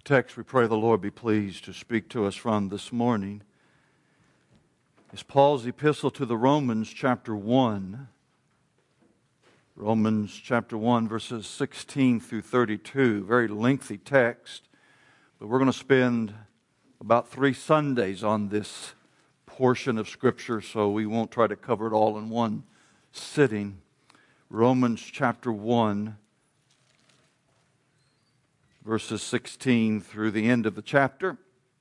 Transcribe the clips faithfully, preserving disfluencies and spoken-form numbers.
text we pray the Lord be pleased to speak to us from this morning is Paul's epistle to the Romans chapter one. Romans chapter one verses sixteen through thirty-two. Very lengthy text, but we're going to spend about three Sundays on this portion of Scripture, so we won't try to cover it all in one sitting. Romans chapter one, verses sixteen through the end of the chapter.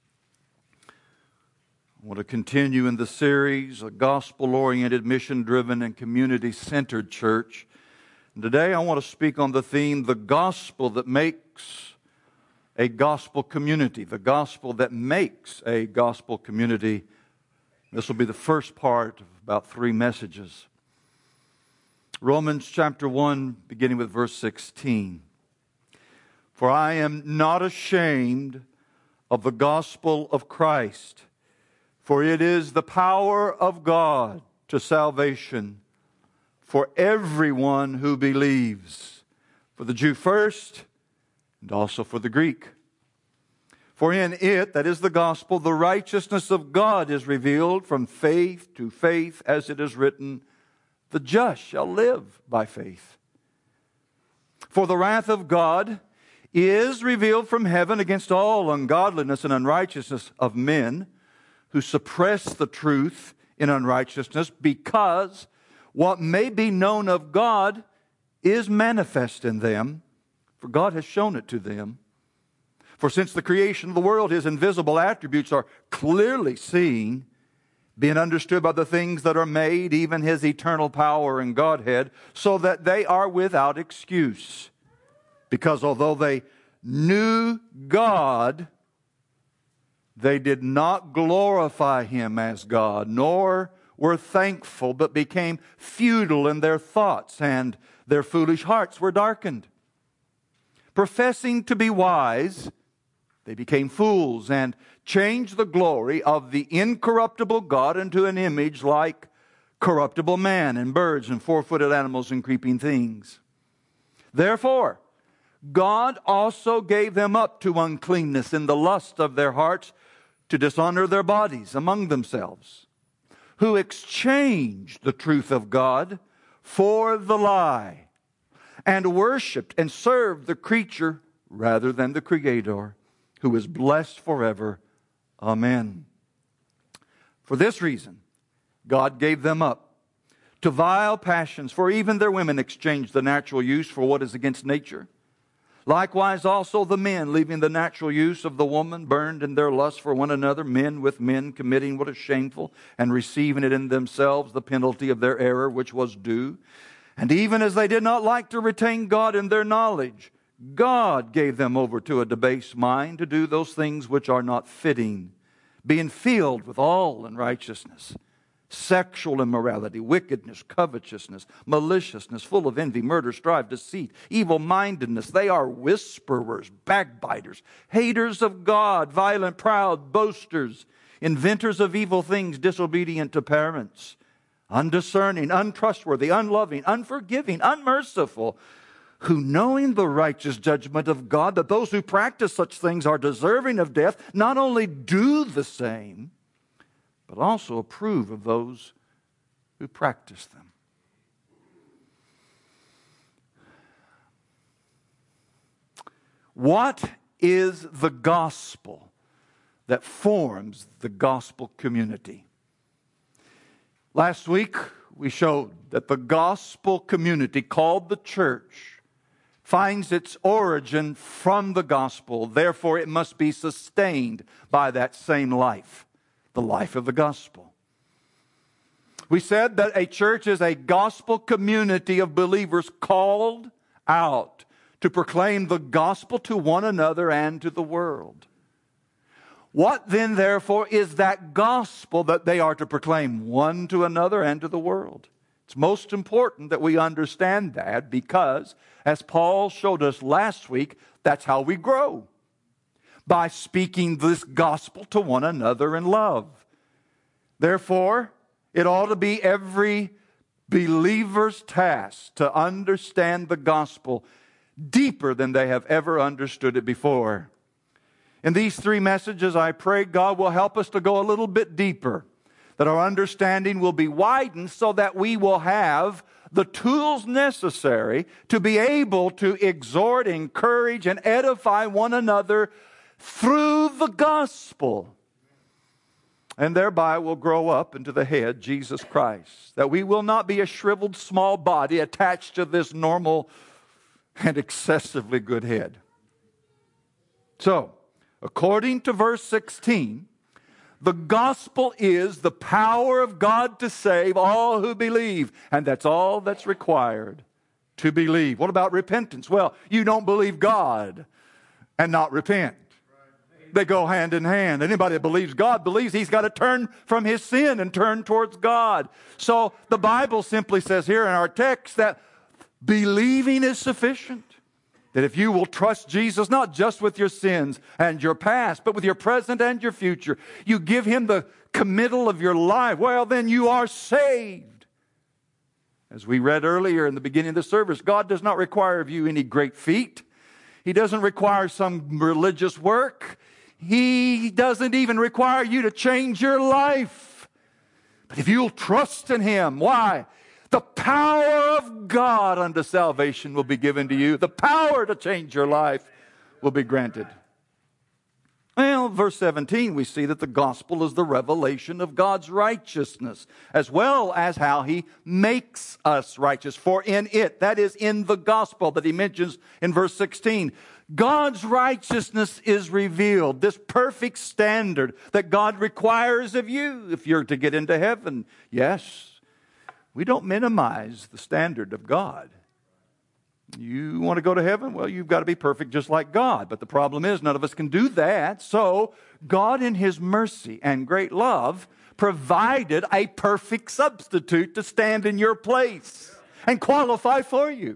I want to continue in the series, a gospel-oriented, mission-driven, and community-centered church. And today I want to speak on the theme, the gospel that makes a gospel community. The gospel that makes a gospel community. This will be the first part of about three messages. Romans chapter one, beginning with verse sixteen. For I am not ashamed of the gospel of Christ, for it is the power of God to salvation for everyone who believes, for the Jew first, and also for the Greek. For in it, that is the gospel, the righteousness of God is revealed from faith to faith, as it is written, the just shall live by faith. For the wrath of God is revealed from heaven against all ungodliness and unrighteousness of men who suppress the truth in unrighteousness, because what may be known of God is manifest in them, for God has shown it to them. For since the creation of the world, His invisible attributes are clearly seen, being understood by the things that are made, even His eternal power and Godhead, so that they are without excuse. Because although they knew God, they did not glorify Him as God, nor were thankful, but became futile in their thoughts, and their foolish hearts were darkened. Professing to be wise, they became fools, and changed the glory of the incorruptible God into an image like corruptible man, and birds, and four-footed animals, and creeping things. Therefore, God also gave them up to uncleanness in the lust of their hearts, to dishonor their bodies among themselves, who exchanged the truth of God for the lie, and worshipped and served the creature rather than the Creator, who is blessed forever. Amen. For this reason, God gave them up to vile passions, for even their women exchanged the natural use for what is against nature. Likewise also the men, leaving the natural use of the woman, burned in their lust for one another, men with men, committing what is shameful, and receiving it in themselves the penalty of their error which was due. And even as they did not like to retain God in their knowledge, God gave them over to a debased mind to do those things which are not fitting, being filled with all unrighteousness, sexual immorality, wickedness, covetousness, maliciousness, full of envy, murder, strife, deceit, evil-mindedness. They are whisperers, backbiters, haters of God, violent, proud, boasters, inventors of evil things, disobedient to parents, undiscerning, untrustworthy, unloving, unforgiving, unmerciful, who, knowing the righteous judgment of God, that those who practice such things are deserving of death, not only do the same, but also approve of those who practice them. What is the gospel that forms the gospel community? Last week, we showed that the gospel community, called the church, finds its origin from the gospel. Therefore, it must be sustained by that same life, the life of the gospel. We said that a church is a gospel community of believers called out to proclaim the gospel to one another and to the world. What then, therefore, is that gospel that they are to proclaim one to another and to the world? It's most important that we understand that, because, as Paul showed us last week, that's how we grow. By speaking this gospel to one another in love. Therefore, it ought to be every believer's task to understand the gospel deeper than they have ever understood it before. In these three messages, I pray God will help us to go a little bit deeper, that our understanding will be widened so that we will have the tools necessary to be able to exhort, encourage, and edify one another through the gospel. And thereby will grow up into the head, Jesus Christ. That we will not be a shriveled small body attached to this normal and excessively good head. So, according to verse sixteen, the gospel is the power of God to save all who believe. And that's all that's required, to believe. What about repentance? Well, you don't believe God and not repent. They go hand in hand. Anybody that believes God believes he's got to turn from his sin and turn towards God. So the Bible simply says here in our text that believing is sufficient. That if you will trust Jesus, not just with your sins and your past, but with your present and your future, you give him the committal of your life, well, then you are saved. As we read earlier in the beginning of the service, God does not require of you any great feat. He doesn't require some religious work. He doesn't even require you to change your life. But if you'll trust in him, why? The power of God unto salvation will be given to you. The power to change your life will be granted. Well, verse seventeen, we see that the gospel is the revelation of God's righteousness, as well as how he makes us righteous. For in it, that is in the gospel that he mentions in verse sixteen, God's righteousness is revealed, this perfect standard that God requires of you if you're to get into heaven. Yes, we don't minimize the standard of God. You want to go to heaven? Well, you've got to be perfect just like God. But the problem is none of us can do that. So God in his mercy and great love provided a perfect substitute to stand in your place and qualify for you.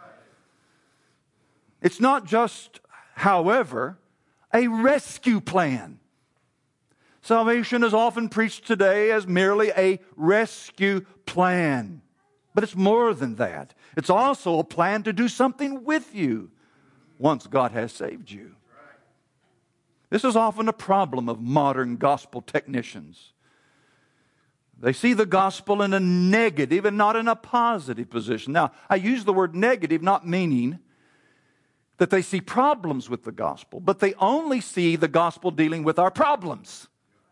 It's not just, however, a rescue plan. Salvation is often preached today as merely a rescue plan. But it's more than that. It's also a plan to do something with you once God has saved you. This is often a problem of modern gospel technicians. They see the gospel in a negative and not in a positive position. Now, I use the word negative not meaning that they see problems with the gospel, but they only see the gospel dealing with our problems.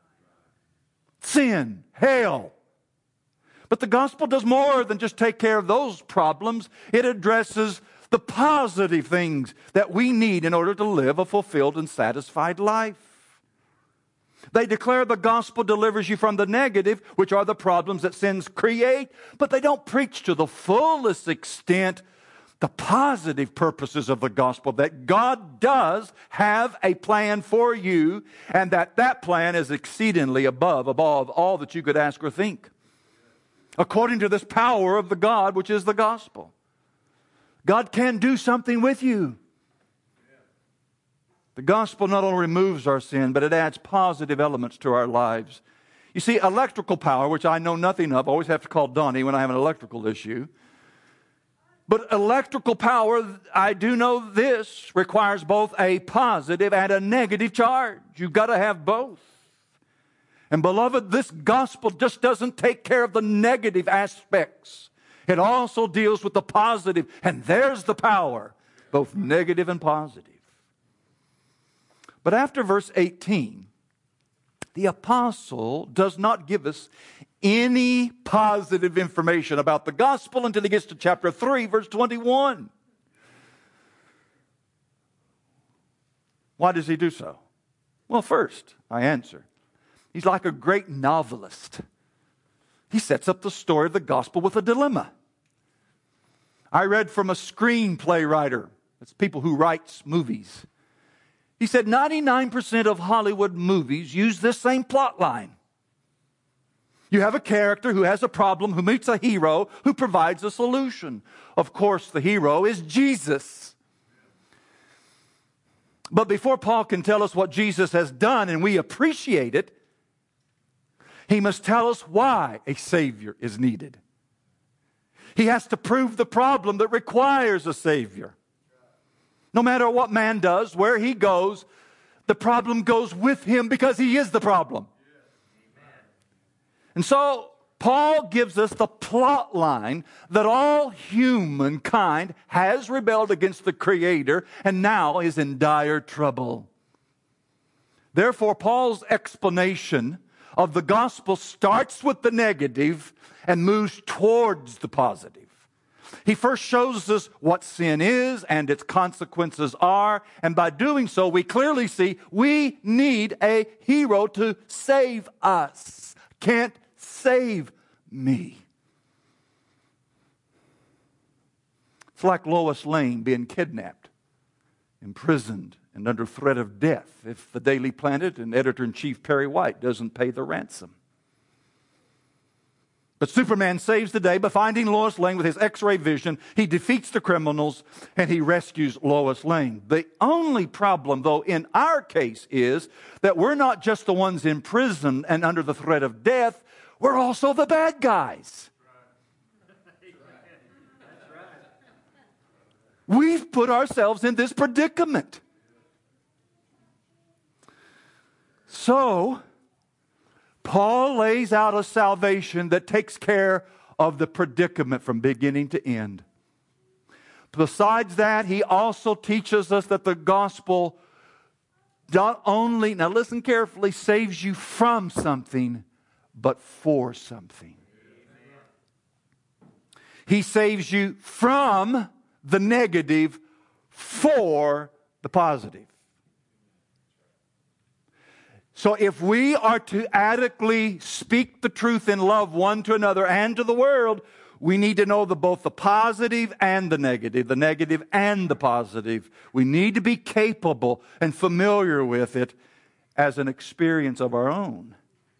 Sin, hell. But the gospel does more than just take care of those problems. It addresses the positive things that we need in order to live a fulfilled and satisfied life. They declare the gospel delivers you from the negative, which are the problems that sins create, but they don't preach to the fullest extent the positive purposes of the gospel, that God does have a plan for you, and that that plan is exceedingly above, above all that you could ask or think, according to this power of the God, which is the gospel. God can do something with you. The gospel not only removes our sin, but it adds positive elements to our lives. You see, electrical power, which I know nothing of, I always have to call Donnie when I have an electrical issue. But electrical power, I do know this, requires both a positive and a negative charge. You've got to have both. And beloved, this gospel just doesn't take care of the negative aspects. It also deals with the positive, and there's the power, both negative and positive. But after verse eighteen, the apostle does not give us any positive information about the gospel until he gets to chapter three, verse twenty-one. Why does he do so? Well, first, I answer. He's like a great novelist. He sets up the story of the gospel with a dilemma. I read from a screenplay writer. It's people who write movies. He said ninety-nine percent of Hollywood movies use this same plot line. You have a character who has a problem, who meets a hero, who provides a solution. Of course, the hero is Jesus. But before Paul can tell us what Jesus has done and we appreciate it, he must tell us why a Savior is needed. He has to prove the problem that requires a Savior. No matter what man does, where he goes, The problem goes with him because he is the problem. And so Paul gives us the plot line that all humankind has rebelled against the Creator and now is in dire trouble. Therefore, Paul's explanation of the gospel starts with the negative and moves towards the positive. He first shows us what sin is and its consequences are, and by doing so, we clearly see we need a hero to save us. Can't save me. It's like Lois Lane being kidnapped, imprisoned, and under threat of death if the Daily Planet and editor-in-chief Perry White doesn't pay the ransom. But Superman saves the day by finding Lois Lane with his X-ray vision. He defeats the criminals and he rescues Lois Lane. The only problem, though, in our case is that we're not just the ones in prison and under the threat of death, we're also the bad guys. We've put ourselves in this predicament. So, Paul lays out a salvation that takes care of the predicament from beginning to end. Besides that, he also teaches us that the gospel not only, now listen carefully, saves you from something, but for something. He saves you from the negative for the positive. So if we are to adequately speak the truth in love one to another and to the world, we need to know the, both the positive and the negative, the negative and the positive. We need to be capable and familiar with it as an experience of our own.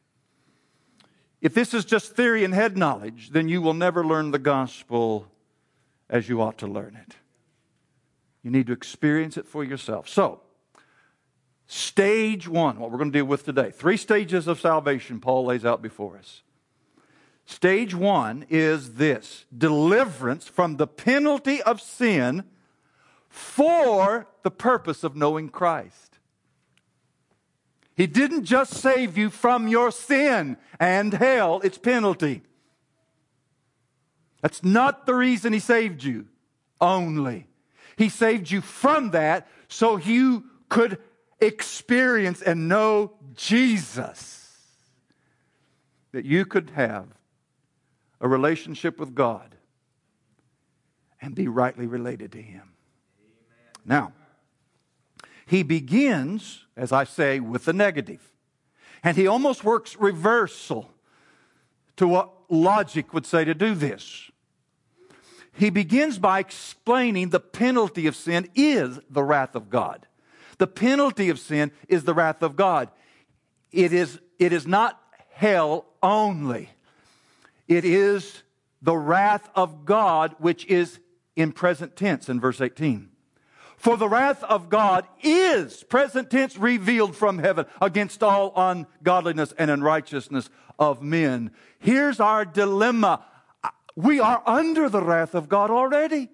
If this is just theory and head knowledge, then you will never learn the gospel as you ought to learn it. You need to experience it for yourself. So, stage one, what we're going to deal with today. Three stages of salvation Paul lays out before us. Stage one is this: deliverance from the penalty of sin for the purpose of knowing Christ. He didn't just save you from your sin and hell, its penalty. That's not the reason He saved you only. He saved you from that so you could experience and know Jesus. That you could have a relationship with God and be rightly related to Him. Amen. Now, He begins, as I say, with the negative. And He almost works reversal to what logic would say to do this. He begins by explaining the penalty of sin is the wrath of God. The penalty of sin is the wrath of God. It is, it is not hell only. It is the wrath of God, which is in present tense in verse eighteen. For the wrath of God is, present tense, revealed from heaven against all ungodliness and unrighteousness of men. Here's our dilemma. We are under the wrath of God already.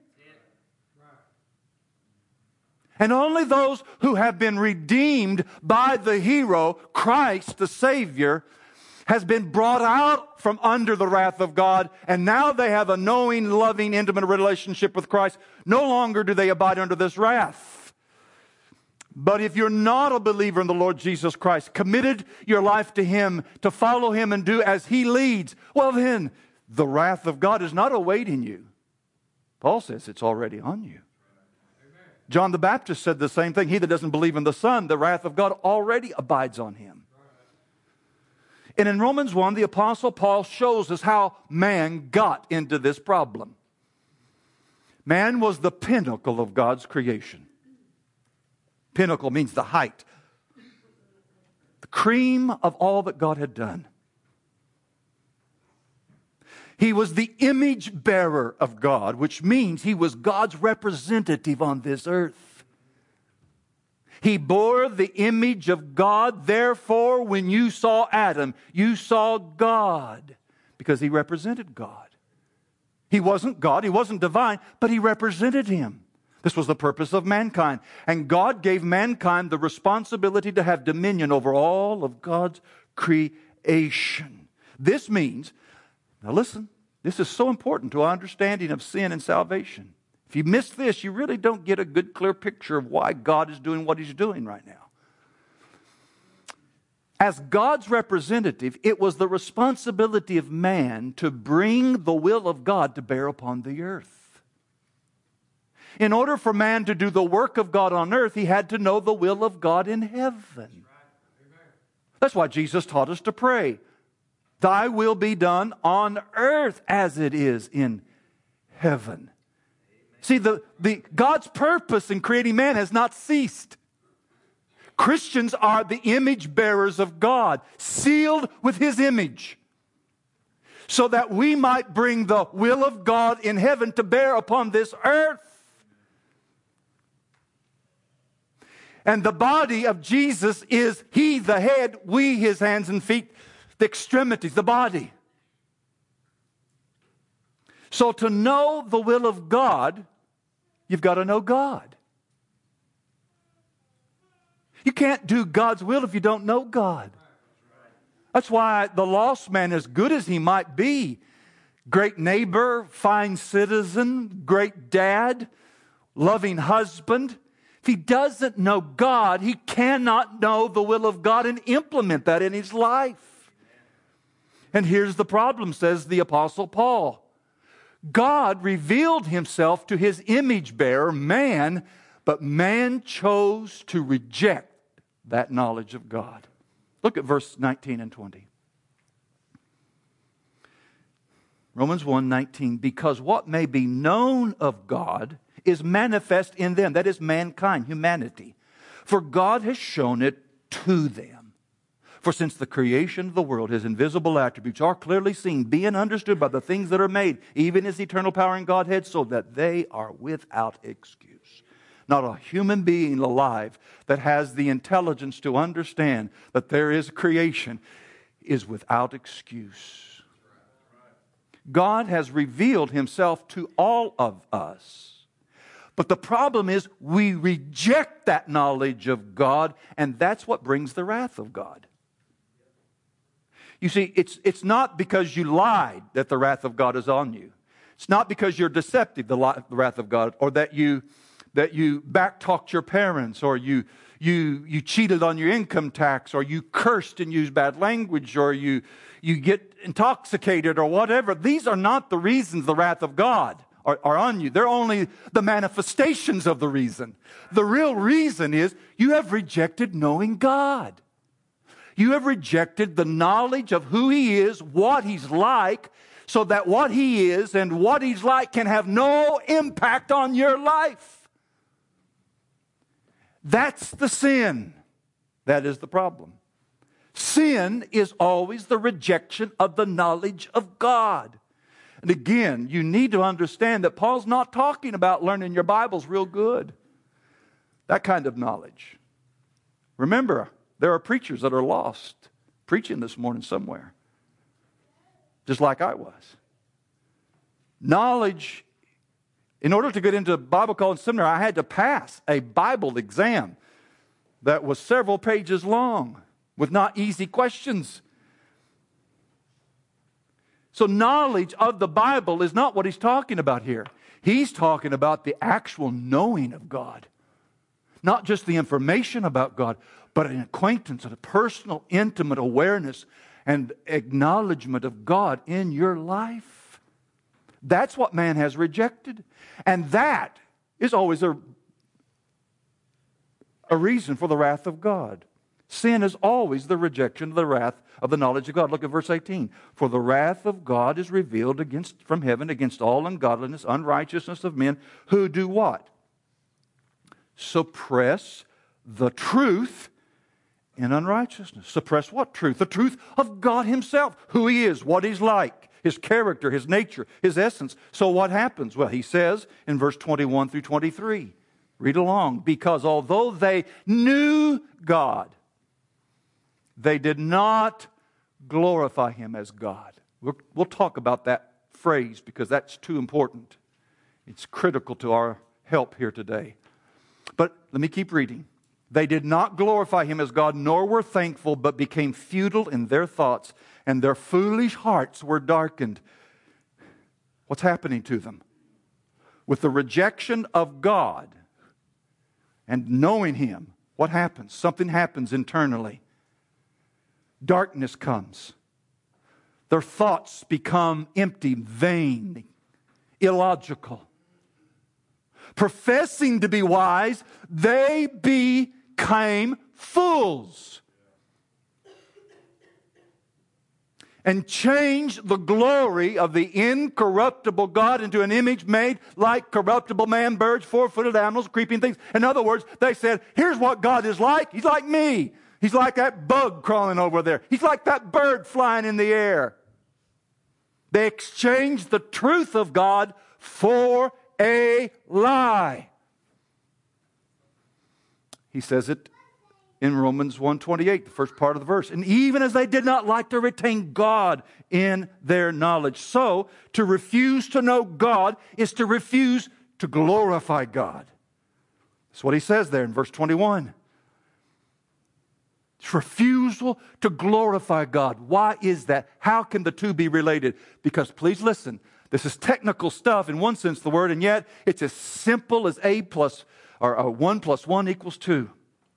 And only those who have been redeemed by the hero, Christ the Savior, has been brought out from under the wrath of God, and now they have a knowing, loving, intimate relationship with Christ. No longer do they abide under this wrath. But if you're not a believer in the Lord Jesus Christ, committed your life to Him, to follow Him and do as He leads, well then, the wrath of God is not awaiting you. Paul says it's already on you. John the Baptist said the same thing. He that doesn't believe in the Son, the wrath of God already abides on him. And in Romans one, the Apostle Paul shows us how man got into this problem. Man was the pinnacle of God's creation. Pinnacle means the height. The cream of all that God had done. He was the image bearer of God, which means he was God's representative on this earth. He bore the image of God. Therefore, when you saw Adam, you saw God, because he represented God. He wasn't God, he wasn't divine, but he represented Him. This was the purpose of mankind. And God gave mankind the responsibility to have dominion over all of God's creation. This means, now listen, this is so important to our understanding of sin and salvation. If you miss this, you really don't get a good, clear picture of why God is doing what He's doing right now. As God's representative, it was the responsibility of man to bring the will of God to bear upon the earth. In order for man to do the work of God on earth, he had to know the will of God in heaven. That's why Jesus taught us to pray. Thy will be done on earth as it is in heaven. See, the, the God's purpose in creating man has not ceased. Christians are the image bearers of God, sealed with His image, so that we might bring the will of God in heaven to bear upon this earth. And the body of Jesus is He the head, we His hands and feet, the extremities, the body. So to know the will of God, you've got to know God. You can't do God's will if you don't know God. That's why the lost man, as good as he might be, great neighbor, fine citizen, great dad, loving husband, if he doesn't know God, he cannot know the will of God and implement that in his life. And here's the problem, says the Apostle Paul. God revealed Himself to His image bearer, man, but man chose to reject that knowledge of God. Look at verse nineteen and twenty. Romans one nineteen, because what may be known of God is manifest in them, that is mankind, humanity. For God has shown it to them. For since the creation of the world, His invisible attributes are clearly seen, being understood by the things that are made, even His eternal power and Godhead, so that they are without excuse. Not a human being alive that has the intelligence to understand that there is creation is without excuse. God has revealed Himself to all of us. But the problem is we reject that knowledge of God, and that's what brings the wrath of God. You see, it's, it's not because you lied that the wrath of God is on you. It's not because you're deceptive, the, li- the wrath of God, or that you that you backtalked your parents, or you, you, you cheated on your income tax, or you cursed and used bad language, or you, you get intoxicated, or whatever. These are not the reasons the wrath of God are, are on you. They're only the manifestations of the reason. The real reason is you have rejected knowing God. You have rejected the knowledge of who He is, what He's like, so that what He is and what He's like can have no impact on your life. That's the sin. That is the problem. Sin is always the rejection of the knowledge of God. And again, you need to understand that Paul's not talking about learning your Bibles real good. That kind of knowledge. Remember, there are preachers that are lost preaching this morning somewhere. Just like I was. Knowledge. In order to get into Bible college seminary, I had to pass a Bible exam that was several pages long with not easy questions. So knowledge of the Bible is not what he's talking about here. He's talking about the actual knowing of God. Not just the information about God, but an acquaintance and a personal, intimate awareness and acknowledgement of God in your life. That's what man has rejected. And that is always a, a reason for the wrath of God. Sin is always the rejection of the wrath of the knowledge of God. Look at verse eighteen. For the wrath of God is revealed against from heaven against all ungodliness, unrighteousness of men who do what? Suppress the truth in unrighteousness. Suppress what truth? The truth of God Himself, who He is, what He's like, His character, His nature, His essence. So what happens? Well, He says in verse twenty-one through twenty-three, read along, because although they knew God, they did not glorify Him as God. We'll, we'll talk about that phrase because that's too important. It's critical to our help here today. But let me keep reading. They did not glorify Him as God, nor were thankful, but became futile in their thoughts, and their foolish hearts were darkened. What's happening to them? With the rejection of God and knowing Him, what happens? Something happens internally. Darkness comes. Their thoughts become empty, vain, illogical. Professing to be wise, they became fools and changed the glory of the incorruptible God into an image made like corruptible man, birds, four-footed animals, creeping things. In other words, they said, here's what God is like. He's like me. He's like that bug crawling over there. He's like that bird flying in the air. They exchanged the truth of God for a lie. He says it in Romans one twenty-eight, the first part of the verse. And even as they did not like to retain God in their knowledge. So, to refuse to know God is to refuse to glorify God. That's what he says there in verse twenty-one. It's refusal to glorify God. Why is that? How can the two be related? Because please listen, this is technical stuff in one sense of the word, and yet it's as simple as A plus, or uh, one plus one equals two.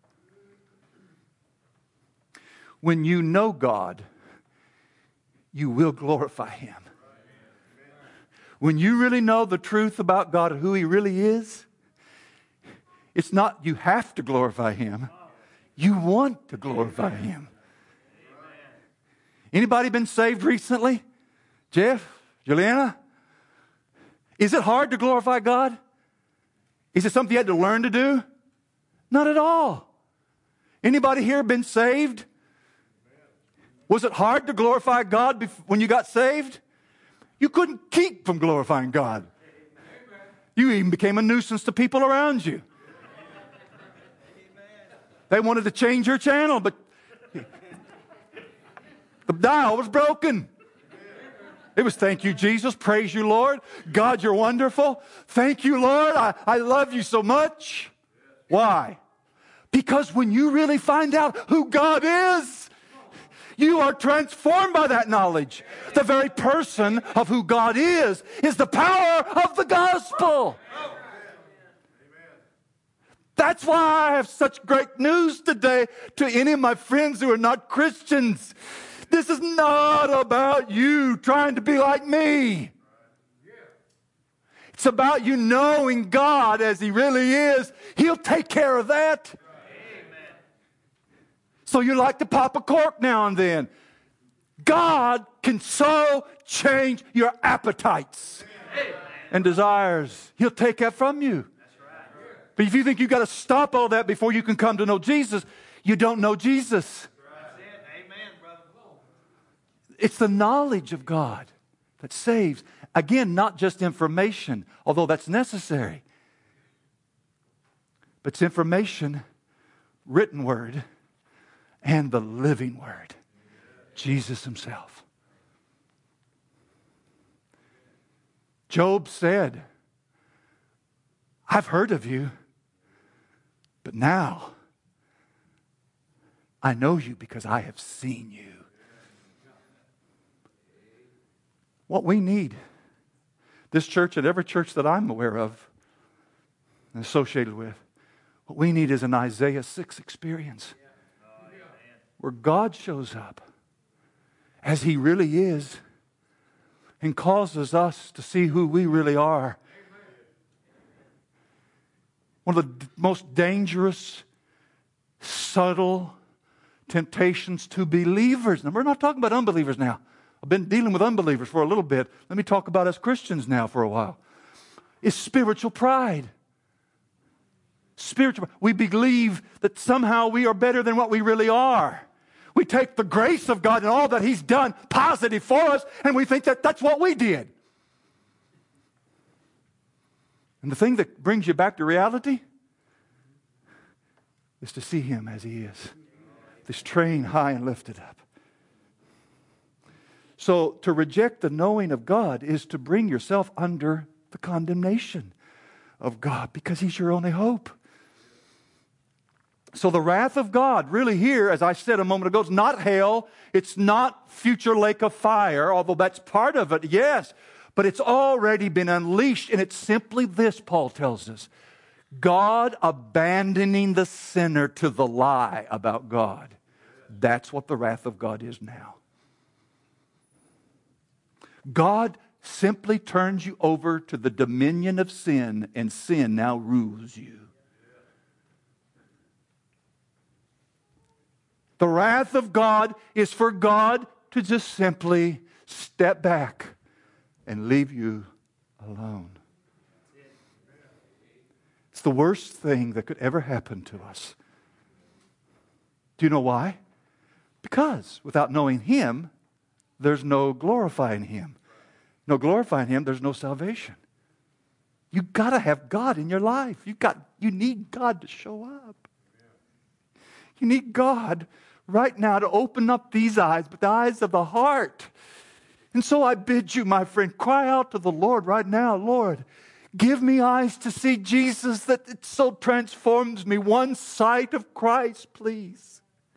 When you know God, you will glorify Him. When you really know the truth about God and who He really is, it's not you have to glorify Him. You want to glorify Him. Anybody been saved recently? Jeff? Juliana? Is it hard to glorify God? Is it something you had to learn to do? Not at all. Anybody here been saved? Was it hard to glorify God when you got saved? You couldn't keep from glorifying God. You even became a nuisance to people around you. They wanted to change your channel, but the dial was broken. It was, thank you, Jesus. Praise you, Lord. God, you're wonderful. Thank you, Lord. I, I love you so much. Why? Because when you really find out who God is, you are transformed by that knowledge. The very person of who God is is the power of the gospel. That's why I have such great news today to any of my friends who are not Christians. This is not about you trying to be like me. It's about you knowing God as He really is. He'll take care of that. So you like to pop a cork now and then. God can so change your appetites and desires. He'll take that from you. But if you think you've got to stop all that before you can come to know Jesus, you don't know Jesus. It's the knowledge of God that saves. Again, not just information, although that's necessary. But it's information, written word, and the living word, Jesus Himself. Job said, I've heard of you, but now I know you because I have seen you. What we need, this church and every church that I'm aware of and associated with, what we need is an Isaiah six experience where God shows up as He really is and causes us to see who we really are. One of the most dangerous, subtle temptations to believers. Now, we're not talking about unbelievers now. I've been dealing with unbelievers for a little bit. Let me talk about us Christians now for a while. Is spiritual pride. Spiritual. We believe that somehow we are better than what we really are. We take the grace of God and all that He's done positive for us, and we think that that's what we did. And the thing that brings you back to reality is to see Him as He is. This train high and lifted up. So to reject the knowing of God is to bring yourself under the condemnation of God because He's your only hope. So the wrath of God, really here, as I said a moment ago, it's not hell. It's not future lake of fire, although that's part of it, yes. But it's already been unleashed, and it's simply this, Paul tells us. God abandoning the sinner to the lie about God. That's what the wrath of God is now. God simply turns you over to the dominion of sin, and sin now rules you. The wrath of God is for God to just simply step back and leave you alone. It's the worst thing that could ever happen to us. Do you know why? Because without knowing Him, there's no glorifying Him. No glorifying Him, there's no salvation. You've got to have God in your life. You've got, you need God to show up. You need God right now to open up these eyes, but the eyes of the heart. And so I bid you, my friend, cry out to the Lord right now. Lord, give me eyes to see Jesus that it so transforms me. One sight of Christ, please.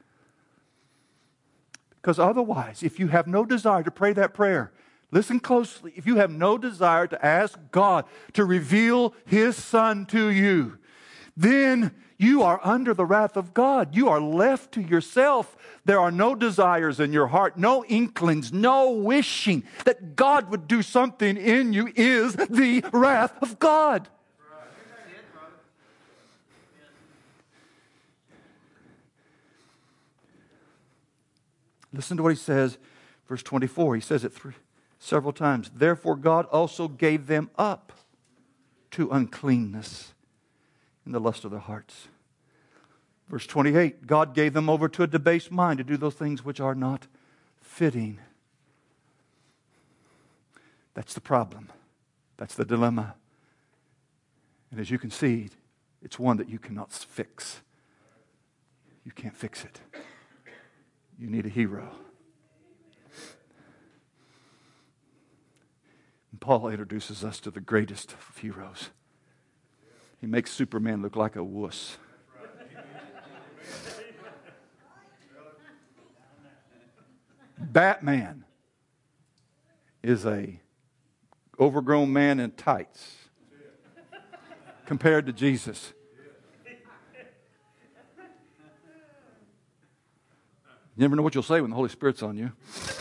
Because otherwise, if you have no desire to pray that prayer, listen closely. If you have no desire to ask God to reveal His Son to you, then you are under the wrath of God. You are left to yourself. There are no desires in your heart, no inklings, no wishing that God would do something in you is the wrath of God. Listen to what he says, verse twenty-four. He says it three, several times. Therefore God also gave them up to uncleanness in the lust of their hearts. Verse twenty-eight, God gave them over to a debased mind to do those things which are not fitting. That's the problem. That's the dilemma. And as you can see, it's one that you cannot fix. You can't fix it. You need a hero. And Paul introduces us to the greatest of heroes. He makes Superman look like a wuss. Batman is a overgrown man in tights compared to Jesus. You never know what you'll say when the Holy Spirit's on you.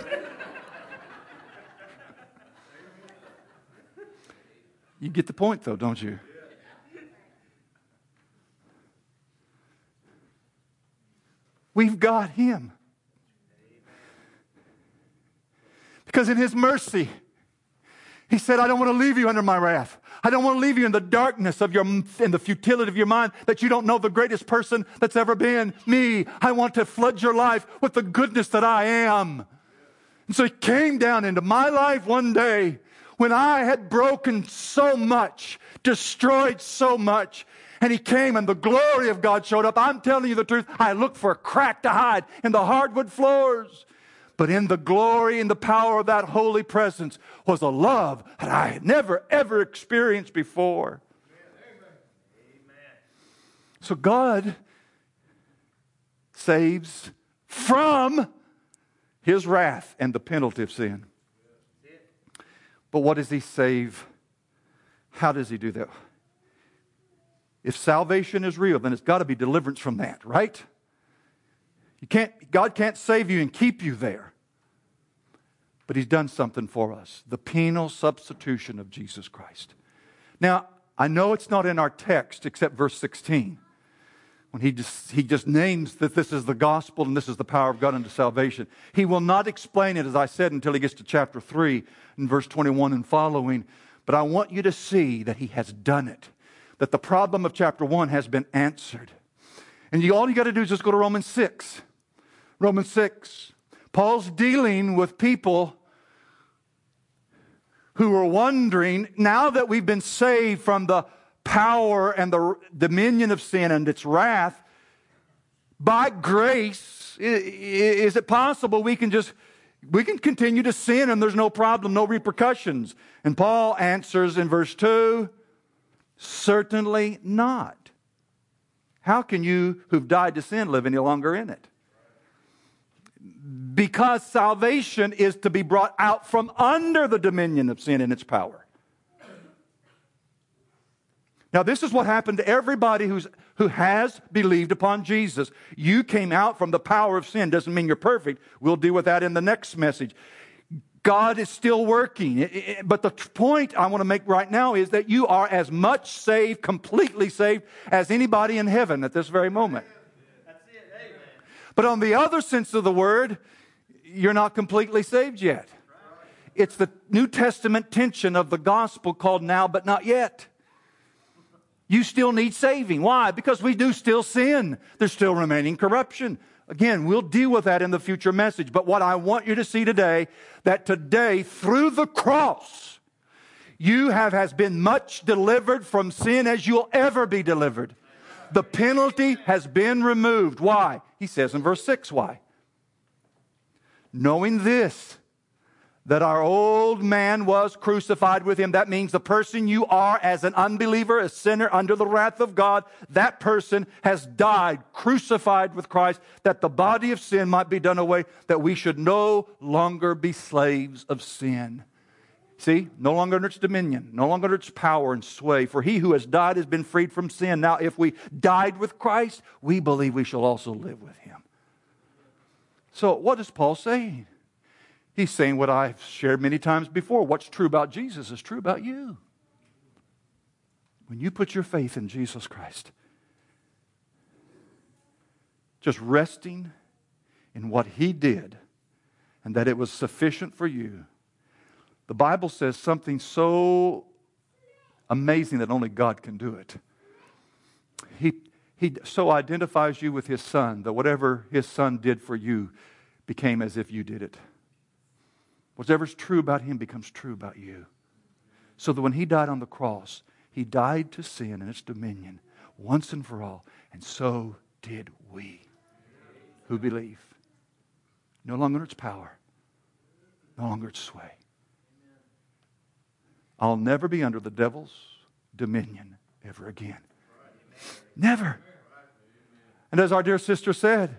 You get the point, though, don't you? We've got Him. Because in His mercy, He said, I don't want to leave you under my wrath. I don't want to leave you in the darkness of your, in the futility of your mind, that you don't know the greatest person that's ever been, me. I want to flood your life with the goodness that I am. And so He came down into my life one day when I had broken so much, destroyed so much, and He came and the glory of God showed up. I'm telling you the truth. I looked for a crack to hide in the hardwood floors. But in the glory and the power of that holy presence was a love that I had never, ever experienced before. Amen. So God saves from His wrath and the penalty of sin. But what does He save? How does He do that? If salvation is real, then it's got to be deliverance from that, right? You can't, God can't save you and keep you there. But He's done something for us. The penal substitution of Jesus Christ. Now, I know it's not in our text except verse sixteen. When he just, he just names that this is the gospel and this is the power of God unto salvation. He will not explain it, as I said, until he gets to chapter three and verse twenty-one and following. But I want you to see that He has done it. That the problem of chapter one has been answered. And you, all you got to do is just go to Romans six. Romans six. Paul's dealing with people who are wondering, now that we've been saved from the power and the dominion of sin and its wrath, by grace, is it possible we can just, we can continue to sin and there's no problem, no repercussions? And Paul answers in verse two, Certainly not. How can you who've died to sin live any longer in it? Because salvation is to be brought out from under the dominion of sin and its power. Now, this is what happened to everybody who's, who has believed upon Jesus. You came out from the power of sin. Doesn't mean you're perfect. We'll deal with that in the next message. God is still working. But the point I want to make right now is that you are as much saved, completely saved, as anybody in heaven at this very moment. That's it. Amen. But on the other sense of the word, you're not completely saved yet. It's the New Testament tension of the gospel called now but not yet. You still need saving. Why? Because we do still sin. There's still remaining corruption. Again, we'll deal with that in the future message. But what I want you to see today, that today, through the cross, you have has been much delivered from sin as you'll ever be delivered. The penalty has been removed. Why? He says in verse six, why? Knowing this, that our old man was crucified with him. That means the person you are as an unbeliever, a sinner under the wrath of God, that person has died, crucified with Christ, that the body of sin might be done away, that we should no longer be slaves of sin. See, no longer under its dominion, no longer under its power and sway. For he who has died has been freed from sin. Now, if we died with Christ, we believe we shall also live with him. So, what is Paul saying? He's saying what I've shared many times before. What's true about Jesus is true about you. When you put your faith in Jesus Christ, just resting in what He did and that it was sufficient for you, the Bible says something so amazing that only God can do it. He, he so identifies you with His Son that whatever His Son did for you became as if you did it. Whatever's true about Him becomes true about you. So that when He died on the cross, He died to sin and its dominion once and for all. And so did we who believe. No longer its power. No longer its sway. I'll never be under the devil's dominion ever again. Never. And as our dear sister said,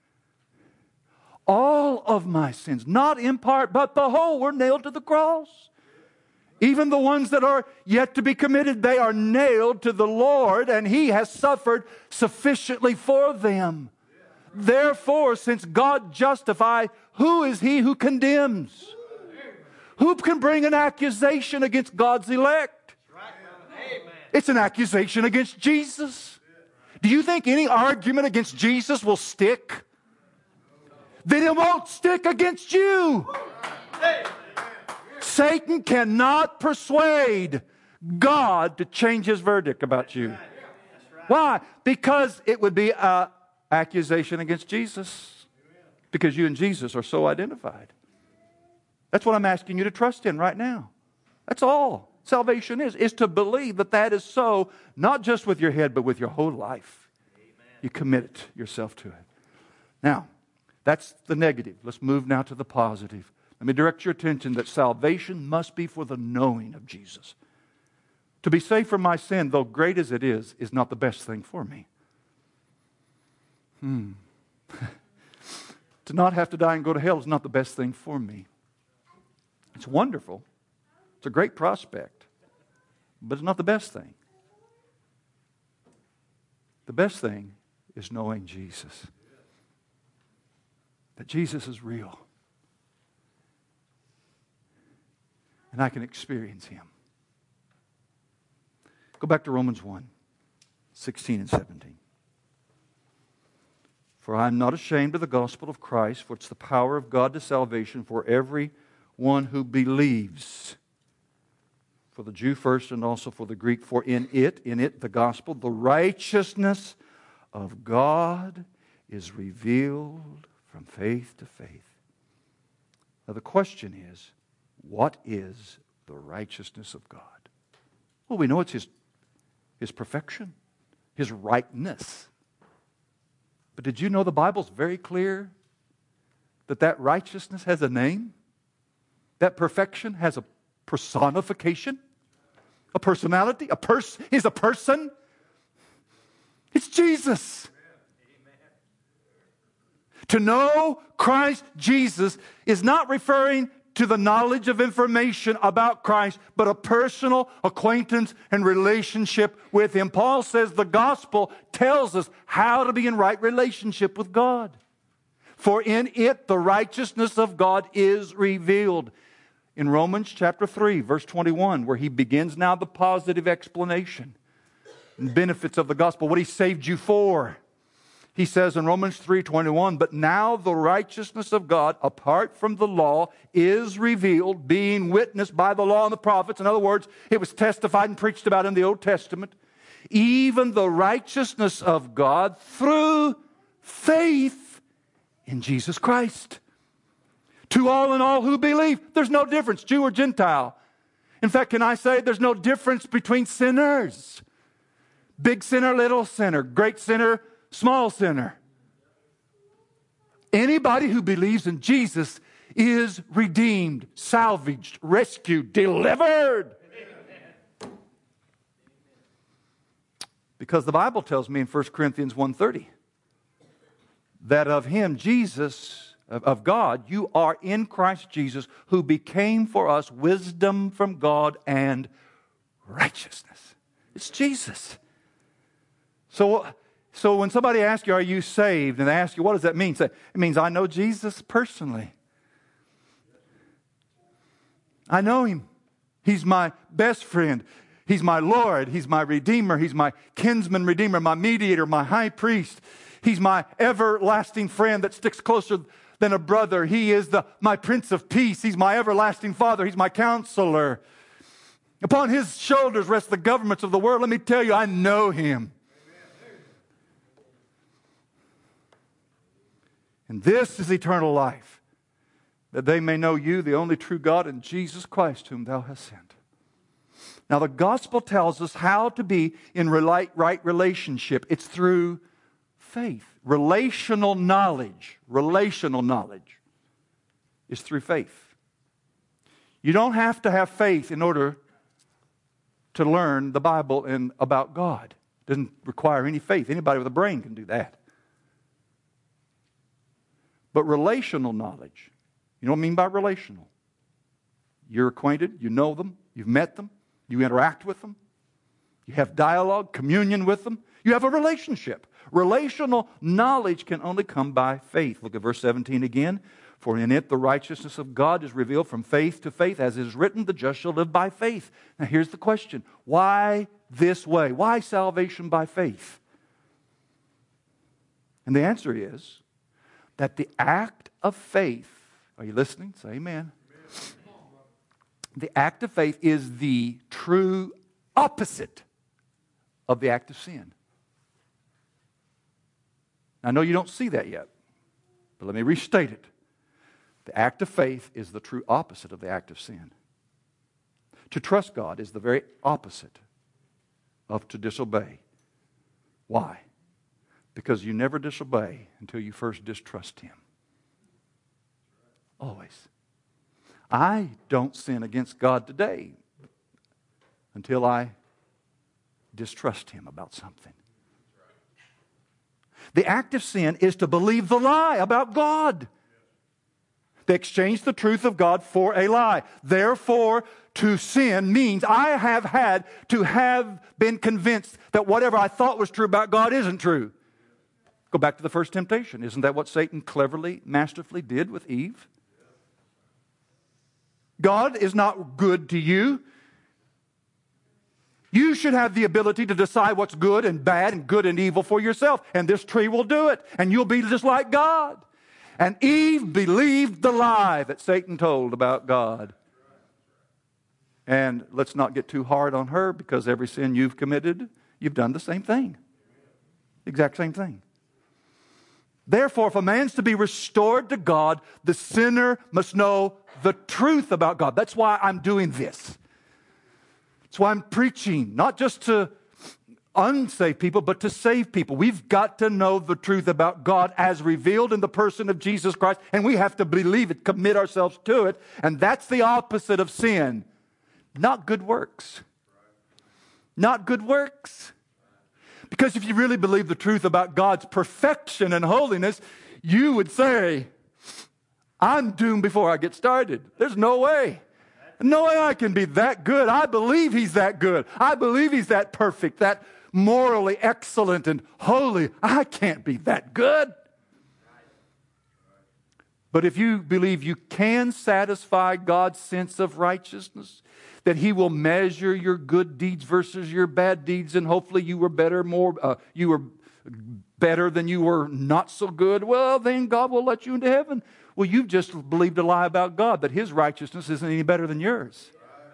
all of my sins, not in part, but the whole, were nailed to the cross. Even the ones that are yet to be committed, they are nailed to the Lord, and He has suffered sufficiently for them. Therefore, since God justifies, who is He who condemns? Who can bring an accusation against God's elect? It's an accusation against Jesus. Do you think any argument against Jesus will stick? Then it won't stick against you. Satan cannot persuade God to change His verdict about you. Why? Because it would be an accusation against Jesus. Because you and Jesus are so identified. That's what I'm asking you to trust in right now. That's all salvation is, is to believe that that is so, not just with your head, but with your whole life. You commit yourself to it. Now, that's the negative. Let's move now to the positive. Let me direct your attention that salvation must be for the knowing of Jesus. To be saved from my sin, though great as it is, is not the best thing for me. Hmm. To not have to die and go to hell is not the best thing for me. It's wonderful. It's a great prospect. But it's not the best thing. The best thing is knowing Jesus. That Jesus is real. And I can experience Him. Go back to Romans one, sixteen and seventeen. For I am not ashamed of the gospel of Christ, for it's the power of God to salvation for everyone who believes. For the Jew first and also for the Greek. For in it, in it, the gospel, the righteousness of God is revealed from faith to faith. Now the question is, what is the righteousness of God? Well, we know it's His, His perfection, His rightness. But did you know the Bible's very clear that that righteousness has a name? That perfection has a personification? a personality, a person. He's a person. It's Jesus. To know Christ Jesus is not referring to the knowledge of information about Christ, but a personal acquaintance and relationship with Him. Paul says the gospel tells us how to be in right relationship with God. For in it the righteousness of God is revealed. In Romans chapter three, verse twenty-one, where he begins now the positive explanation and benefits of the gospel, what He saved you for. He says in Romans three twenty-one, but now the righteousness of God apart from the law is revealed, being witnessed by the law and the prophets. In other words, it was testified and preached about in the Old Testament. Even the righteousness of God through faith in Jesus Christ. To all and all who believe. There's no difference, Jew or Gentile. In fact, can I say there's no difference between sinners? Big sinner, little sinner, great sinner, small sinner. Anybody who believes in Jesus is redeemed, salvaged, rescued, delivered. Because the Bible tells me in First Corinthians one thirty that of Him, Jesus, of God, you are in Christ Jesus, who became for us wisdom from God and righteousness. It's Jesus. So, so when somebody asks you, are you saved? And they ask you, what does that mean? Say, it means I know Jesus personally. I know Him. He's my best friend. He's my Lord. He's my Redeemer. He's my kinsman Redeemer, my mediator, my high priest. He's my everlasting friend that sticks closer than a brother. He is the my Prince of Peace. He's my everlasting Father. He's my counselor. Upon His shoulders rest the governments of the world. Let me tell you, I know Him. And this is eternal life, that they may know you, the only true God, and Jesus Christ, whom Thou hast sent. Now, the gospel tells us how to be in right relationship. It's through faith. Relational knowledge, relational knowledge is through faith. You don't have to have faith in order to learn the Bible and about God. It doesn't require any faith. Anybody with a brain can do that. But relational knowledge, you know what I mean by relational? You're acquainted, you know them, you've met them, you interact with them, you have dialogue, communion with them, you have a relationship. Relational knowledge can only come by faith. Look at verse seventeen again. For in it the righteousness of God is revealed from faith to faith, as is written, the just shall live by faith. Now here's the question. Why this way? Why salvation by faith? And the answer is that the act of faith, are you listening? Say amen. The act of faith is the true opposite of the act of sin. I know you don't see that yet, but let me restate it. The act of faith is the true opposite of the act of sin. To trust God is the very opposite of to disobey. Why? Because you never disobey until you first distrust Him. Always. I don't sin against God today until I distrust Him about something. The act of sin is to believe the lie about God. They exchange the truth of God for a lie. Therefore, to sin means I have had to have been convinced that whatever I thought was true about God isn't true. Go back to the first temptation. Isn't that what Satan cleverly, masterfully did with Eve? God is not good to you. You should have the ability to decide what's good and bad and good and evil for yourself. And this tree will do it. And you'll be just like God. And Eve believed the lie that Satan told about God. And let's not get too hard on her, because every sin you've committed, you've done the same thing. Exact same thing. Therefore, if a man's to be restored to God, the sinner must know the truth about God. That's why I'm doing this. That's why I'm preaching, not just to unsaved people, but to save people. We've got to know the truth about God as revealed in the person of Jesus Christ, and we have to believe it, commit ourselves to it, and that's the opposite of sin. Not good works. not good works. Because if you really believe the truth about God's perfection and holiness, you would say, I'm doomed before I get started. There's no way. No way I can be that good. I believe He's that good. I believe He's that perfect, that morally excellent and holy. I can't be that good. But if you believe you can satisfy God's sense of righteousness, that He will measure your good deeds versus your bad deeds, and hopefully you were better, more uh, you were better than you were not so good, well, then God will let you into heaven. Well, you've just believed a lie about God, that His righteousness isn't any better than yours.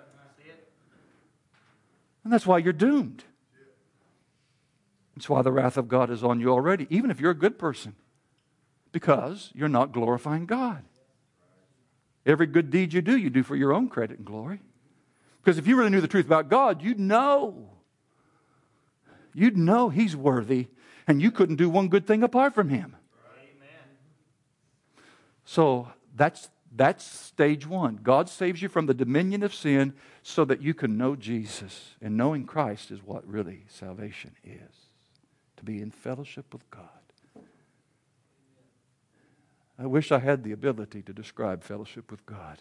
And that's why you're doomed. That's why the wrath of God is on you already, even if you're a good person, because you're not glorifying God. Every good deed you do, you do for your own credit and glory. Because if you really knew the truth about God, you'd know. You'd know He's worthy, and you couldn't do one good thing apart from Him. Amen. So that's, that's stage one. God saves you from the dominion of sin so that you can know Jesus. And knowing Christ is what really salvation is. To be in fellowship with God. I wish I had the ability to describe fellowship with God.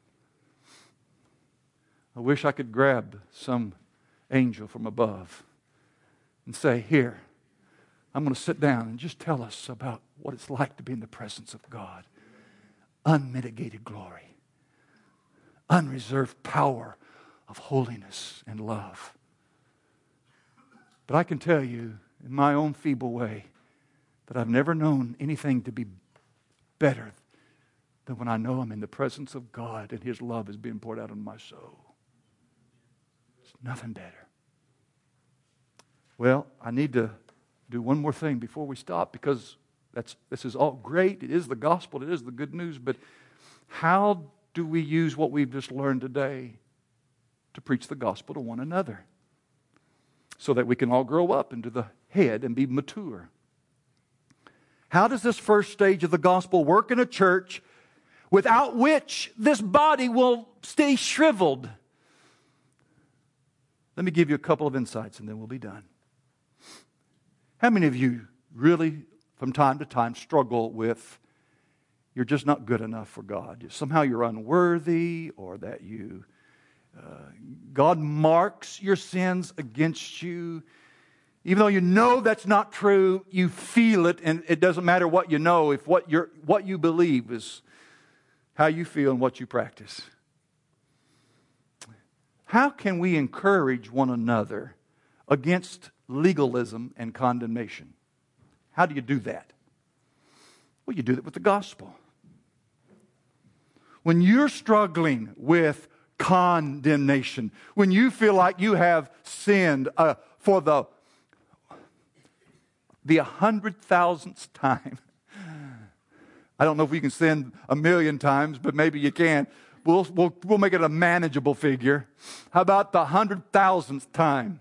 I wish I could grab some angel from above and say, here, I'm going to sit down and just tell us about what it's like to be in the presence of God. Unmitigated glory. Unreserved power of holiness and love. But I can tell you, in my own feeble way, that I've never known anything to be better than when I know I'm in the presence of God and His love is being poured out on my soul. It's nothing better. Well, I need to do one more thing before we stop, because that's this is all great. It is the gospel. It is the good news. But how do we use what we've just learned today to preach the gospel to one another so that we can all grow up into the head and be mature? How does this first stage of the gospel work in a church without which this body will stay shriveled? Let me give you a couple of insights and then we'll be done. How many of you really, from time to time, struggle with you're just not good enough for God? Somehow you're unworthy, or that you, uh, God marks your sins against you. Even though you know that's not true, you feel it, and it doesn't matter what you know if what you're, what you believe is how you feel and what you practice. How can we encourage one another against legalism and condemnation? How do you do that? Well, you do that with the gospel. When you're struggling with condemnation, when you feel like you have sinned uh, for the the hundred thousandth time, I don't know if we can sin a million times, but maybe you can. We'll, we'll, we'll make it a manageable figure. How about the hundred thousandth time?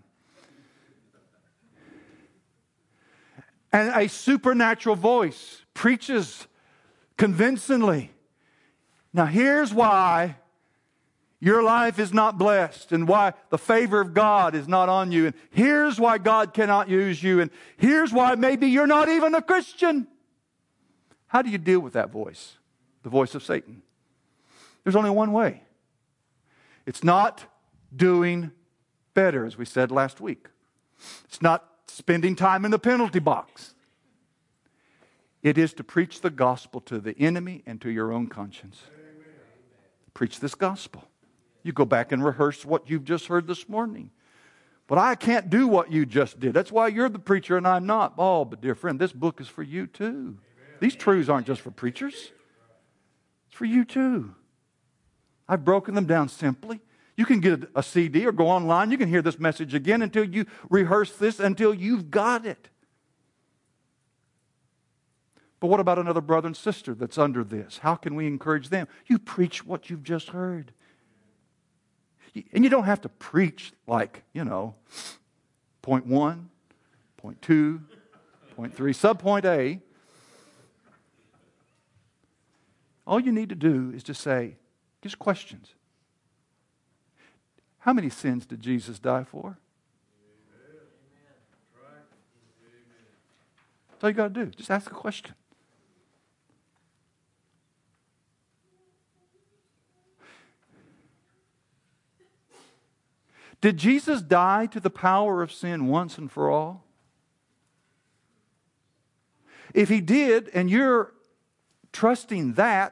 And a supernatural voice preaches convincingly. Now here's why your life is not blessed, and why the favor of God is not on you. And here's why God cannot use you. And here's why maybe you're not even a Christian. How do you deal with that voice? The voice of Satan. There's only one way. It's not doing better, as we said last week. It's not spending time in the penalty box. It is to preach the gospel to the enemy and to your own conscience. Amen. Preach this gospel. You go back and rehearse what you've just heard this morning. But I can't do what you just did. That's why you're the preacher and I'm not. Oh, but dear friend, this book is for you too. Amen. These truths aren't just for preachers. It's for you too. I've broken them down simply. You can get a C D or go online. You can hear this message again until you rehearse this, until you've got it. But what about another brother and sister that's under this? How can we encourage them? You preach what you've just heard. And you don't have to preach like, you know, point one, point two, point three, subpoint A. All you need to do is just say, just questions. How many sins did Jesus die for? That's all you got to do. Just ask a question. Did Jesus die to the power of sin once and for all? If He did, and you're trusting that,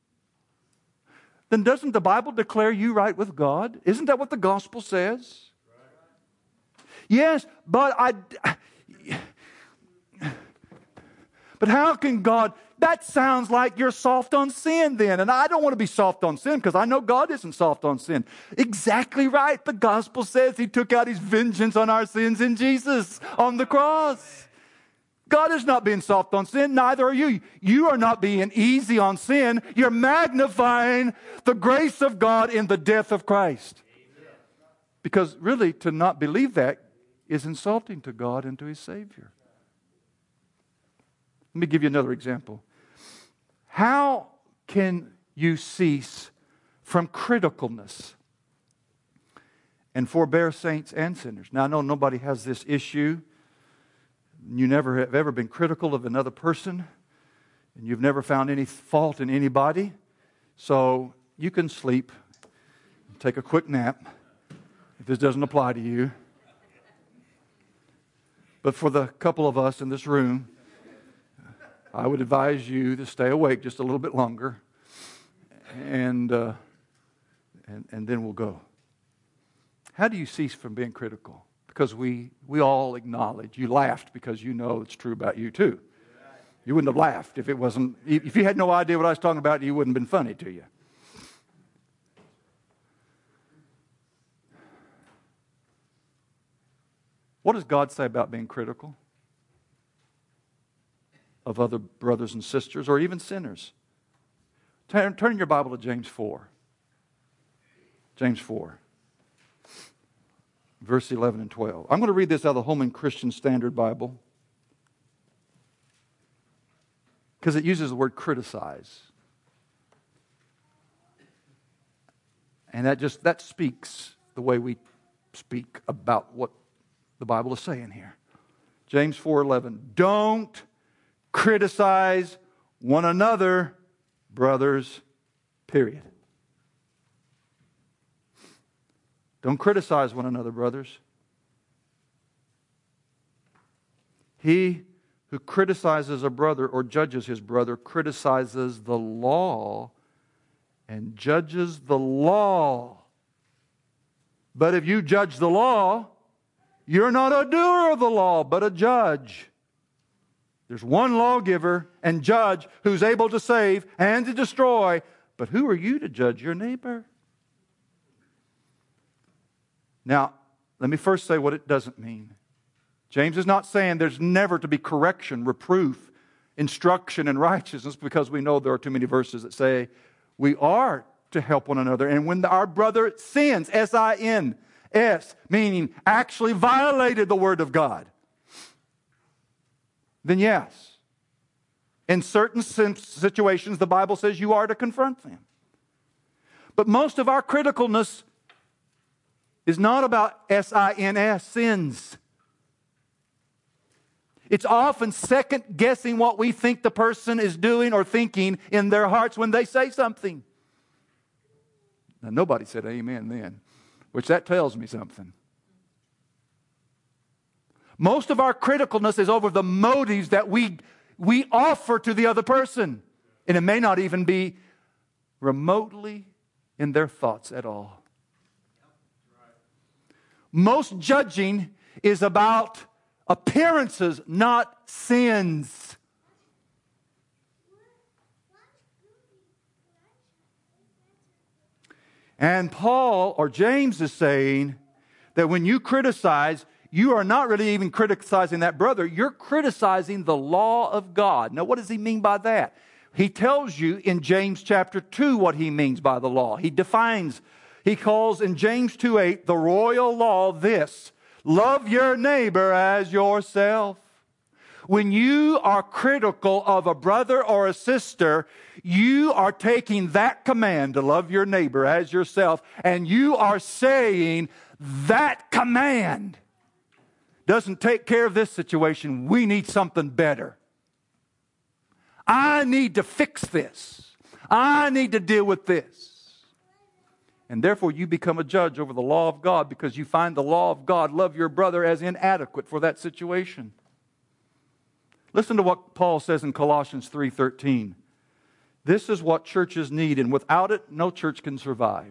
then doesn't the Bible declare you right with God? Isn't that what the gospel says? Yes, but I... But how can God... That sounds like you're soft on sin then. And I don't want to be soft on sin because I know God isn't soft on sin. Exactly right. The gospel says He took out His vengeance on our sins in Jesus on the cross. God is not being soft on sin. Neither are you. You are not being easy on sin. You're magnifying the grace of God in the death of Christ. Because really, to not believe that is insulting to God and to His Savior. Let me give you another example. How can you cease from criticalness and forbear saints and sinners? Now, I know nobody has this issue. You never have ever been critical of another person, and you've never found any fault in anybody. So you can sleep, take a quick nap, if this doesn't apply to you. But for the couple of us in this room, I would advise you to stay awake just a little bit longer, and, uh, and, and then we'll go. How do you cease from being critical? Because we, we all acknowledge. You laughed because you know it's true about you too. You wouldn't have laughed if it wasn't, if you had no idea what I was talking about, it wouldn't have been funny to you. What does God say about being critical of other brothers and sisters, or even sinners? Turn, turn your Bible to James four. James four. Verse eleven and twelve. I'm going to read this out of the Holman Christian Standard Bible because it uses the word criticize. And that just, that speaks the way we speak about what the Bible is saying here. James four eleven. Don't criticize one another, brothers, period. Don't criticize one another, brothers. He who criticizes a brother or judges his brother criticizes the law and judges the law. But if you judge the law, you're not a doer of the law, but a judge. There's one lawgiver and judge who's able to save and to destroy. But who are you to judge your neighbor? Now, let me first say what it doesn't mean. James is not saying there's never to be correction, reproof, instruction, and righteousness, because we know there are too many verses that say we are to help one another. And when our brother sins, S I N S, meaning actually violated the Word of God, then yes, in certain situations, the Bible says you are to confront them. But most of our criticalness is not about S I N S, sins. It's often second-guessing what we think the person is doing or thinking in their hearts when they say something. Now, nobody said amen then, which that tells me something. Most of our criticalness is over the motives that we, we offer to the other person. And it may not even be remotely in their thoughts at all. Most judging is about appearances, not sins. And Paul, or James, is saying that when you criticize, you are not really even criticizing that brother. You're criticizing the law of God. Now, what does he mean by that? He tells you in James chapter two what he means by the law. He defines, he calls in James two eight the royal law this: love your neighbor as yourself. When you are critical of a brother or a sister, you are taking that command to love your neighbor as yourself, and you are saying that command doesn't take care of this situation, we need something better. I need to fix this. I need to deal with this. And therefore you become a judge over the law of God because you find the law of God, love your brother, as inadequate for that situation. Listen to what Paul says in Colossians three thirteen. This is what churches need, and without it, no church can survive.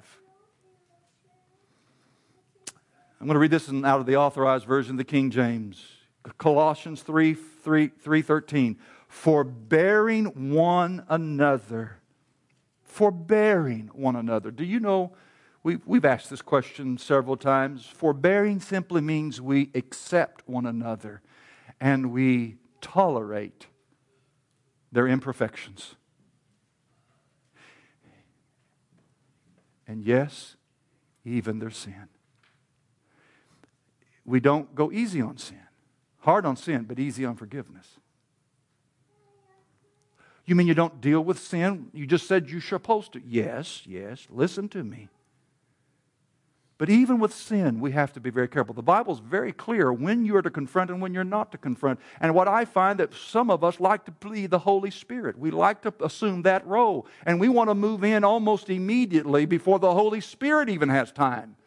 I'm going to read this in, out of the Authorized Version of the King James. Colossians three thirteen. Forbearing one another. Forbearing one another. Do you know, we've, we've asked this question several times. Forbearing simply means we accept one another and we tolerate their imperfections. And yes, even their sin. We don't go easy on sin. Hard on sin, but easy on forgiveness. You mean you don't deal with sin? You just said you're supposed to. Yes, yes, listen to me. But even with sin, we have to be very careful. The Bible's very clear when you are to confront and when you're not to confront. And what I find that some of us like to plead the Holy Spirit. We like to assume that role. And we want to move in almost immediately before the Holy Spirit even has time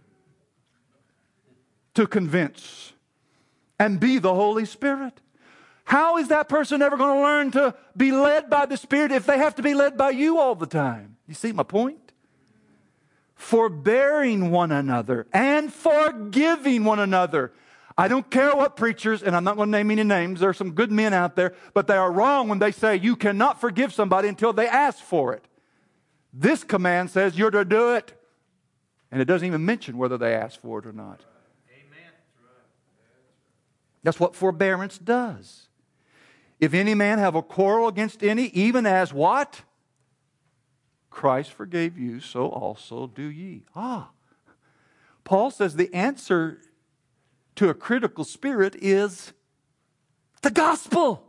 to convince and be the Holy Spirit. How is that person ever going to learn to be led by the Spirit if they have to be led by you all the time? You see my point? Forbearing one another and forgiving one another. I don't care what preachers, and I'm not going to name any names, there are some good men out there, but they are wrong when they say you cannot forgive somebody until they ask for it. This command says you're to do it. And it doesn't even mention whether they ask for it or not. Amen. That's what forbearance does. If any man have a quarrel against any, even as what? Christ forgave you, so also do ye. Ah. Paul says the answer to a critical spirit is the gospel.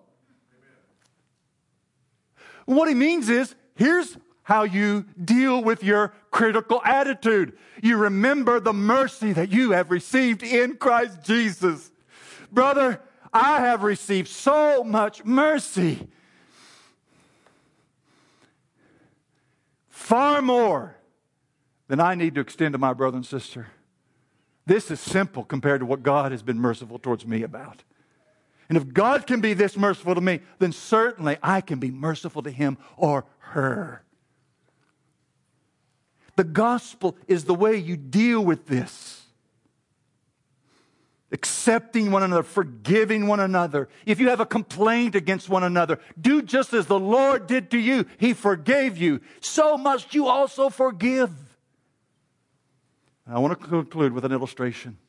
Amen. What he means is, here's how you deal with your critical attitude. You remember the mercy that you have received in Christ Jesus. Brother, I have received so much mercy. Far more than I need to extend to my brother and sister. This is simple compared to what God has been merciful towards me about. And if God can be this merciful to me, then certainly I can be merciful to him or her. The gospel is the way you deal with this. Accepting one another, forgiving one another. If you have a complaint against one another, do just as the Lord did to you. He forgave you. So must you also forgive. I want to conclude with an illustration.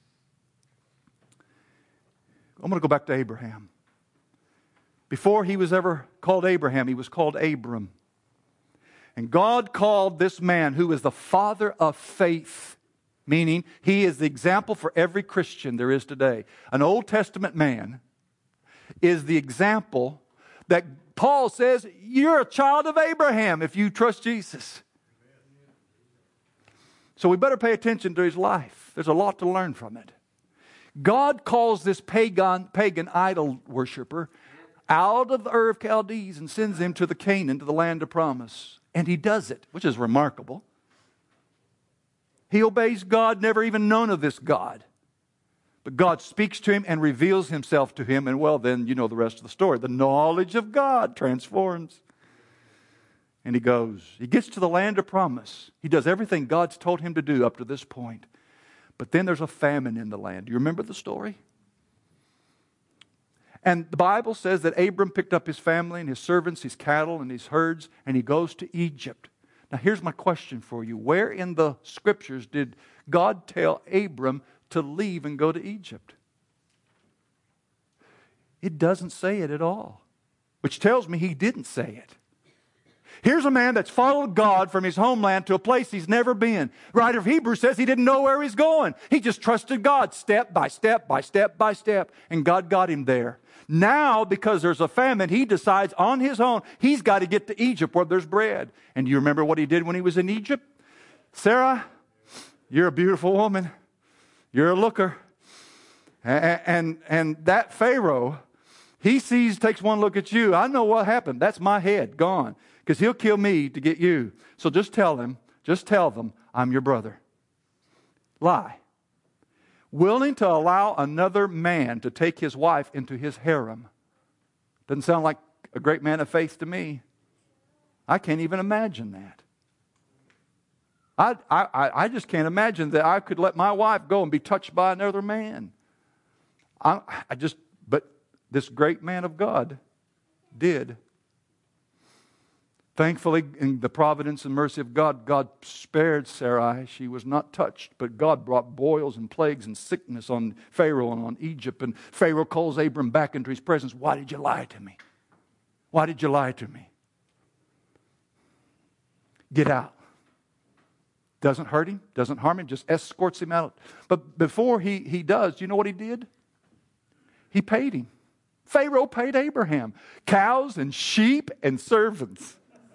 I'm going to go back to Abraham. Before he was ever called Abraham, he was called Abram. And God called this man, who is the father of faith, meaning he is the example for every Christian there is today. An Old Testament man is the example that Paul says, you're a child of Abraham if you trust Jesus. So we better pay attention to his life. There's a lot to learn from it. God calls this pagan, pagan idol worshiper out of the Ur of Chaldees and sends him to the Canaan, to the land of promise. And he does it, which is remarkable. He obeys God, never even known of this God. But God speaks to him and reveals himself to him. And well, then you know the rest of the story. The knowledge of God transforms. And he goes. He gets to the land of promise. He does everything God's told him to do up to this point. But then there's a famine in the land. Do you remember the story? And the Bible says that Abram picked up his family and his servants, his cattle and his herds, and he goes to Egypt. Now here's my question for you. Where in the Scriptures did God tell Abram to leave and go to Egypt? It doesn't say it at all. Which tells me he didn't say it. Here's a man that's followed God from his homeland to a place he's never been. Writer of Hebrews says he didn't know where he's going. He just trusted God step by step by step by step. And God got him there. Now, because there's a famine, he decides on his own he's got to get to Egypt where there's bread. And do you remember what he did when he was in Egypt? Sarah, you're a beautiful woman. You're a looker. And, and, and that Pharaoh, he sees, takes one look at you. I know what happened. That's my head gone. Because he'll kill me to get you. So just tell him, just tell them, I'm your brother. Lie. Willing to allow another man to take his wife into his harem. Doesn't sound like a great man of faith to me. I can't even imagine that. I, I, I just can't imagine that I could let my wife go and be touched by another man. I, I just, but this great man of God did. Thankfully, in the providence and mercy of God, God spared Sarai. She was not touched, but God brought boils and plagues and sickness on Pharaoh and on Egypt. And Pharaoh calls Abram back into his presence. Why did you lie to me? Why did you lie to me? Get out. Doesn't hurt him, doesn't harm him, just escorts him out. But before he, he does, you know what he did? He paid him. Pharaoh paid Abraham cows and sheep and servants.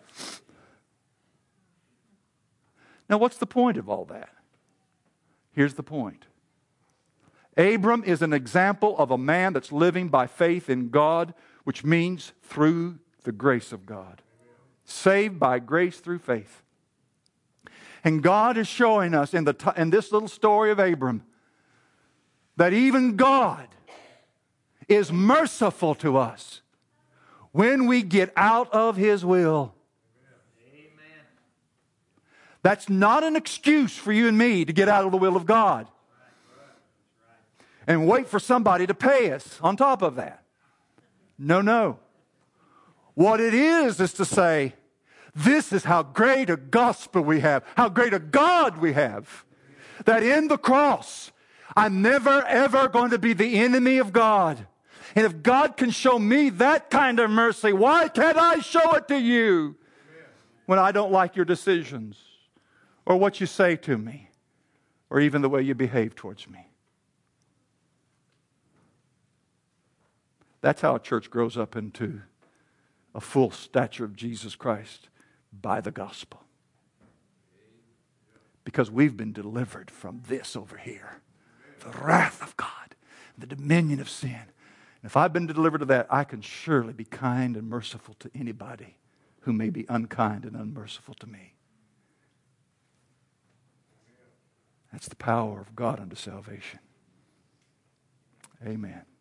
Now, what's the point of all that? Here's the point. Abram is an example of a man that's living by faith in God, which means through the grace of God. Saved by grace through faith. And God is showing us in, the t- in this little story of Abram that even God is merciful to us when we get out of His will. Amen. That's not an excuse for you and me to get out of the will of God and wait for somebody to pay us on top of that. No, no. What it is is to say, this is how great a gospel we have, how great a God we have, that in the cross, I'm never ever going to be the enemy of God. And if God can show me that kind of mercy, why can't I show it to you when I don't like your decisions or what you say to me or even the way you behave towards me? That's how a church grows up into a full stature of Jesus Christ, by the gospel. Because we've been delivered from this over here. The wrath of God, the dominion of sin. And if I've been delivered to that, I can surely be kind and merciful to anybody who may be unkind and unmerciful to me. That's the power of God unto salvation. Amen.